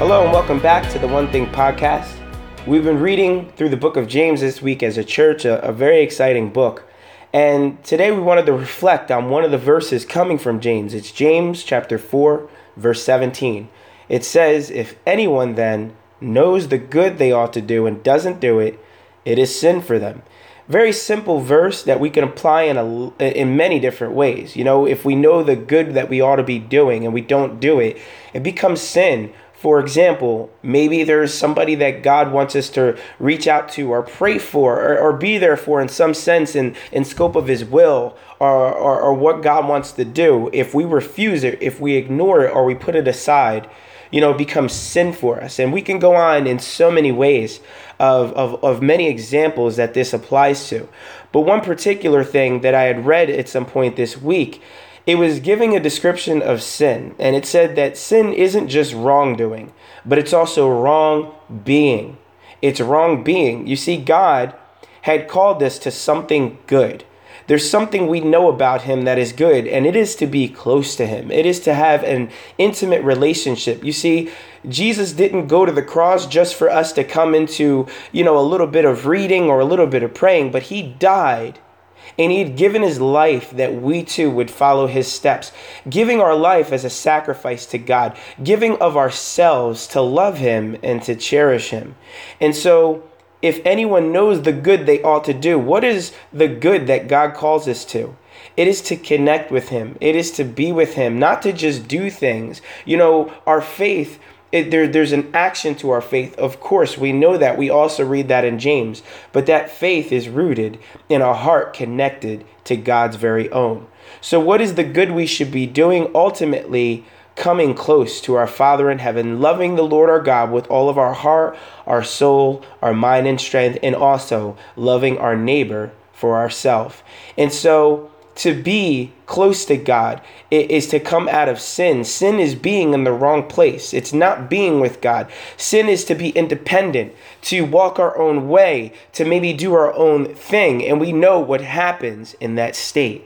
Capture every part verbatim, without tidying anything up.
Hello and welcome back to the One Thing Podcast. We've been reading through the book of James this week as a church, a, a very exciting book. And today we wanted to reflect on one of the verses coming from James. It's James chapter four, verse seventeen. It says, "If anyone then knows the good they ought to do and doesn't do it, it is sin for them." Very simple verse that we can apply in a, in many different ways. You know, if we know the good that we ought to be doing and we don't do it, it becomes sin. For example, maybe there's somebody that God wants us to reach out to or pray for or, or be there for in some sense in, in scope of his will or, or, or what God wants to do. If we refuse it, if we ignore it or we put it aside, you know, it becomes sin for us. And we can go on in so many ways of, of, of many examples that this applies to. But one particular thing that I had read at some point this week, it was giving a description of sin. And it said that sin isn't just wrongdoing, but it's also wrong being. It's wrong being. You see, God had called us to something good. There's something we know about him that is good, and it is to be close to him. It is to have an intimate relationship. You see, Jesus didn't go to the cross just for us to come into, you know, a little bit of reading or a little bit of praying, but he died. And he had given his life that we too would follow his steps, giving our life as a sacrifice to God, giving of ourselves to love him and to cherish him. And so if anyone knows the good they ought to do, what is the good that God calls us to? It is to connect with him. It is to be with him, not to just do things. You know, our faith, It, there, there's an action to our faith. Of course, we know that. We also read that in James. But that faith is rooted in a heart connected to God's very own. So what is the good we should be doing? Ultimately, coming close to our Father in heaven, loving the Lord our God with all of our heart, our soul, our mind and strength, and also loving our neighbor for ourselves. And so to be close to God is to come out of sin. Sin is being in the wrong place. It's not being with God. Sin is to be independent, to walk our own way, to maybe do our own thing. And we know what happens in that state.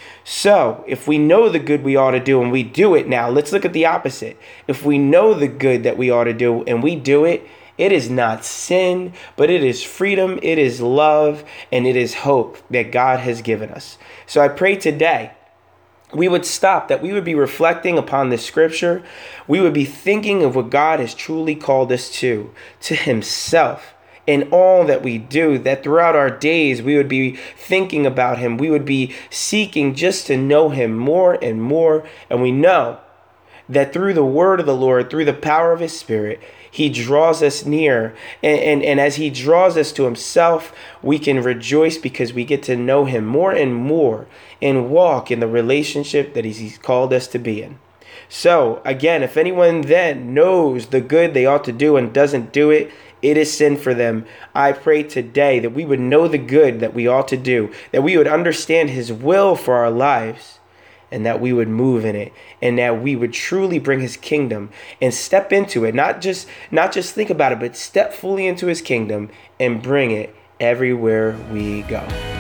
So if we know the good we ought to do and we do it now, let's look at the opposite. If we know the good that we ought to do and we do it, it is not sin, but it is freedom, it is love, and it is hope that God has given us. So I pray today we would stop, that we would be reflecting upon this scripture. We would be thinking of what God has truly called us to, to himself. In all that we do, that throughout our days, we would be thinking about him. We would be seeking just to know him more and more. And we know that through the word of the Lord, through the power of his Spirit, he draws us near. And, and, and as he draws us to himself, we can rejoice because we get to know him more and more and walk in the relationship that he's called us to be in. So again, if anyone then knows the good they ought to do and doesn't do it, it is sin for them. I pray today that we would know the good that we ought to do, that we would understand his will for our lives, and that we would move in it, and that we would truly bring his kingdom and step into it. Not just, not just think about it, but step fully into his kingdom and bring it everywhere we go.